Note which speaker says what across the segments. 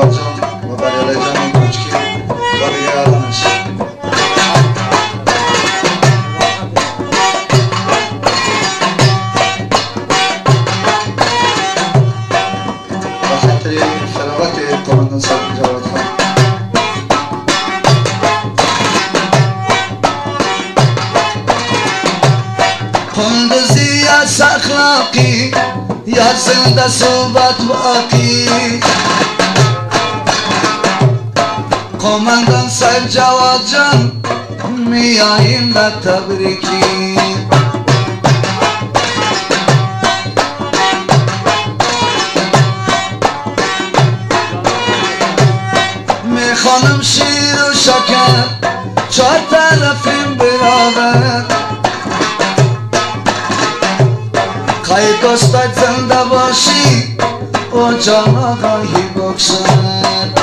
Speaker 1: جواد جان و بریاله جان کوچکی و دیگرانش. به خاطر فراغت قماندان صاحب جواد خان قندزی از اخلاقی یا زنده صحبت باقی قماندان صاحب جواد جان میاییم به تبریکی میخوانم شیر و شکر چهار طرفیم برابر خواهی دوستت زنده باشی و جان آقایی بکشد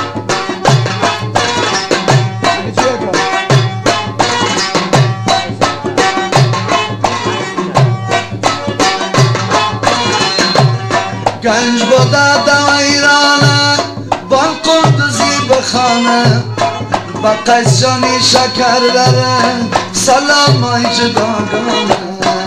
Speaker 1: گنج بوده دو ایرانه بان قندوزی بخانه با قیس جانی شکر داره سلام های جداگانه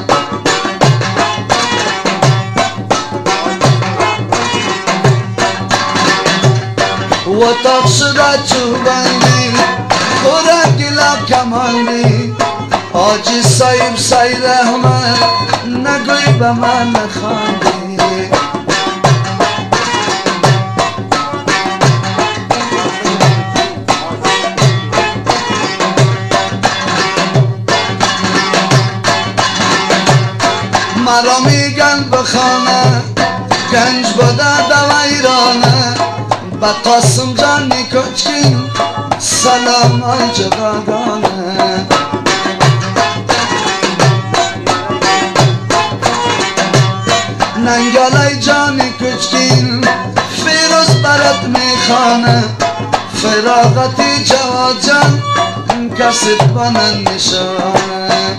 Speaker 1: و تاق شده چوبندی خورد گلاب کماندی آجی صاحب سید احمد نگوی به من نخواندی مرا میگن بخانه گنج بوده دو ایرانه با قاسم جانی کوچکین سلام های جداگانه ننگالای جانی کوچکین فیروز برات میخانه فراغتی جواد جان کسید بانن نشانه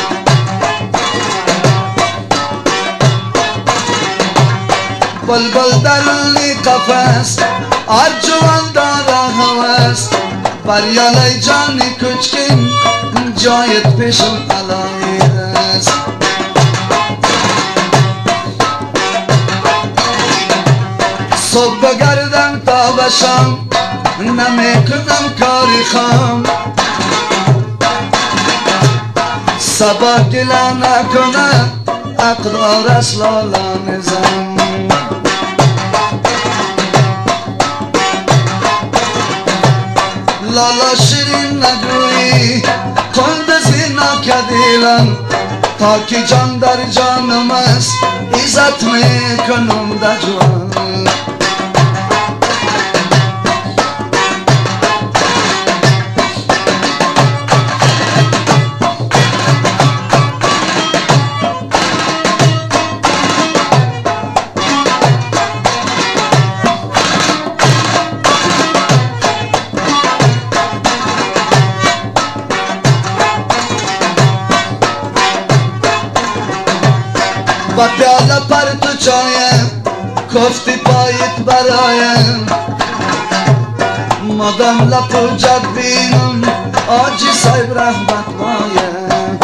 Speaker 1: بلبل درونی قفس ارجوان داره هوس بریاله جانی کوچکین جایت پیشم علایی است صبح بگردم تا بشم نمیکنم کاری خام سبا گلا نکنه اقرار اسلالا نزم لالا شیرین نگویی قندزی نکدیلم تا که جان در جانم است عزت میکنم در جوان و پیاله پر تو چایم کفتی پایت برایم مادم لپو جد بینم آجی صاحب رحمت بایم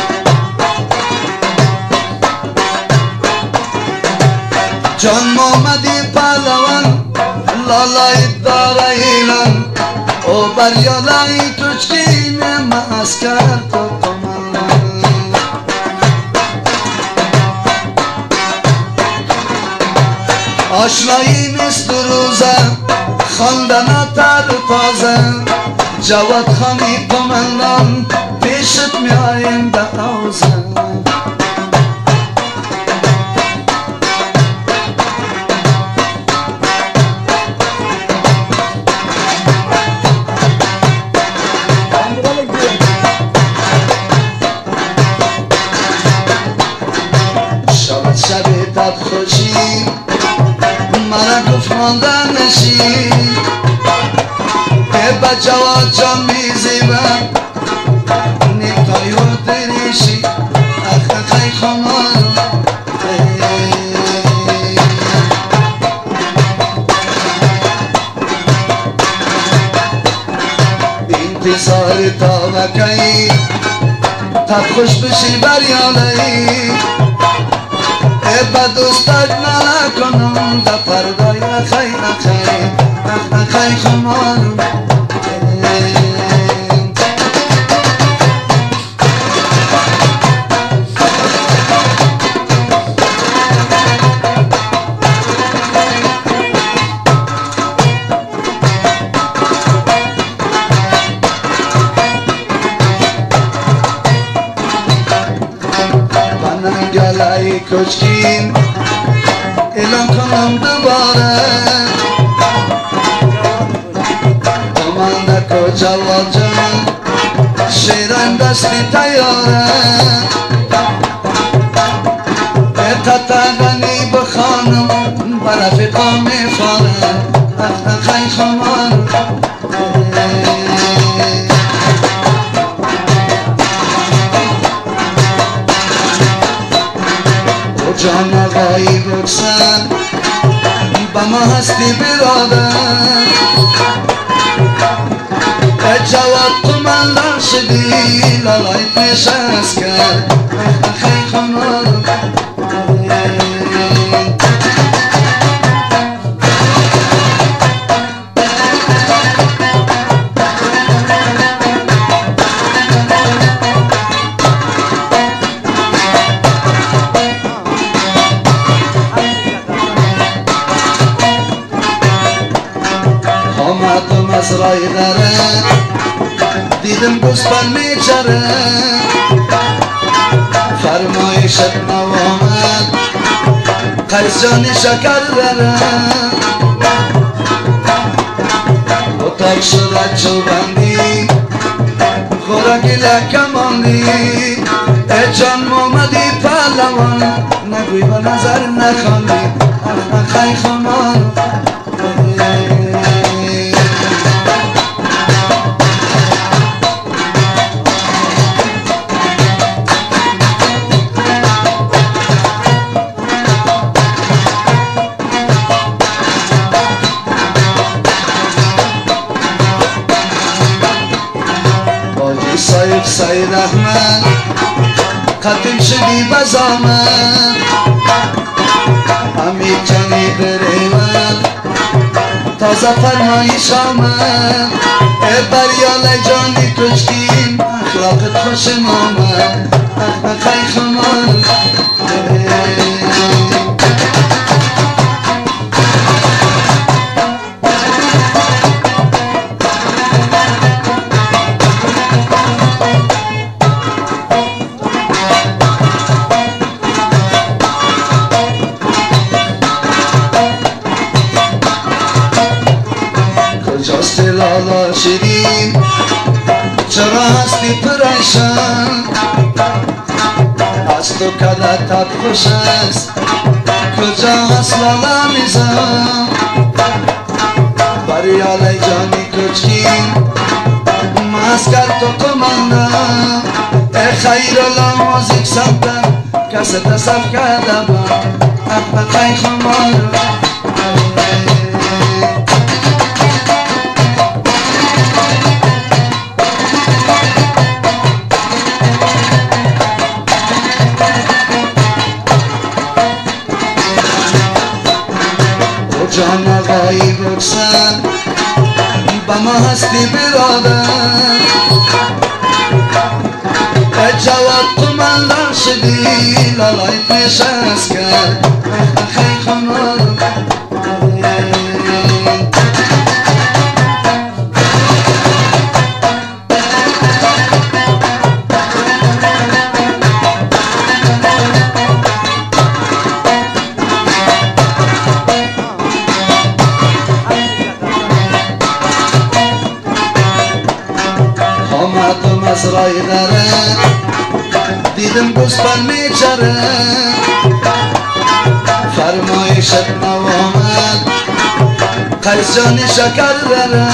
Speaker 1: جان محمدی پهلوان لالای داره ایلان او بریالای توچکین مسکر تو قمالان آشنایی نیست روزه خواندن تر تازه جواد خانی قمندان پیشت میاییم به اوزه شب شب تب خوشی مرا گفت ماندن نشی به جواد جان میزیبم نیکای و دریشی اخخای خمان انتصار تا وکی تب خوش بشی بریالی با دوستت نکنم دا پردای اخی اخی اخی خمانم گلای کشکین اعلان کنم دوباره کمانده جواد جان شیرن دستی تیاره اتتدنی بخانم برفقا میفاره اخی خمان جان آقایی بکسن با ما هستی برادر جواد تو من لر شدی لالایت نشست کرد اخی خمار مزرعی داره دیدم گوسفند میچره فرمایشت نوامد قیس جانی شکر داره اتاق شده چوبندی خوراکی لکماندی ای جان مومدی پهلوان نگوی با نظر نخواندی اخی خمان سید احمد ختم شدی بزامن امیر جانی بریمد تازه فرمایش آمد ای بریال جانی کشکین اخلاقت خوشم آمد اخی خمان کجاست لالا شیرین چرا هستی پریشان از تو کلتت خوش است کجا هست لالا میزان بریال جانی کچکین مسکر تو کماندم ای خیر الله موزیک سمتم کسی تصف کرده با اخی خمار جان آقایی بکسن با ما هستی برادر ای جواد تو من لر شدی لالایت نشست کرد اخی خمار مزرعی داره دیدم گوسفند میچره فرمایشت نوامد قیس جانی شکر داره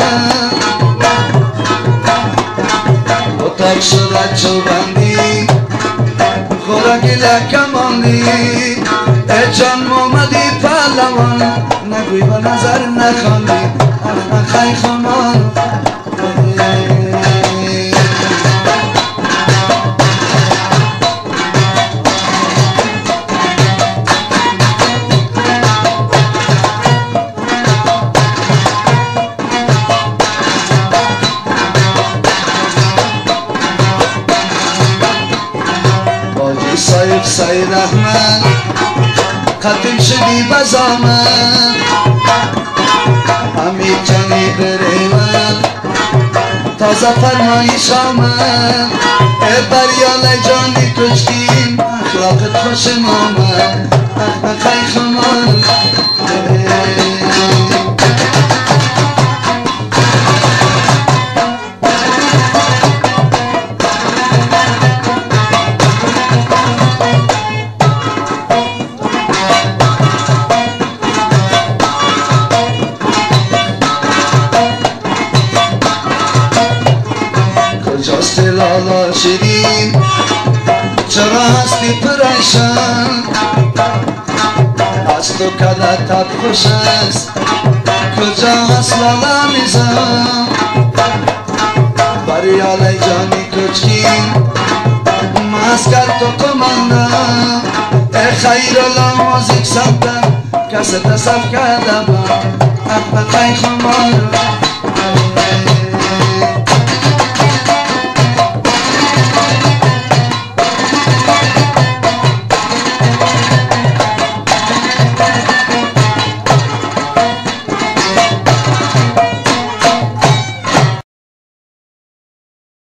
Speaker 1: اتاق شده چوبندی خوراکی لکماندی ای جان مومدی پهلوان نگوی با نظر نخواندی اخی خمان ای رحمت ختم شدی بزامن امیر جانی بریمن تازه فرمایش آمد ای بریال جانی کشکیم اخلاقت خوشم آمد خیلی خمان کجاست لالا شیرین چرا هستی پریشان از تو کلتت خوش است کجا هست لالا میزان بریال جانی کچکین مسکر تو کماندم ای خیر الله موزیک سبتم کسی تصف کرده با خیلی خمارو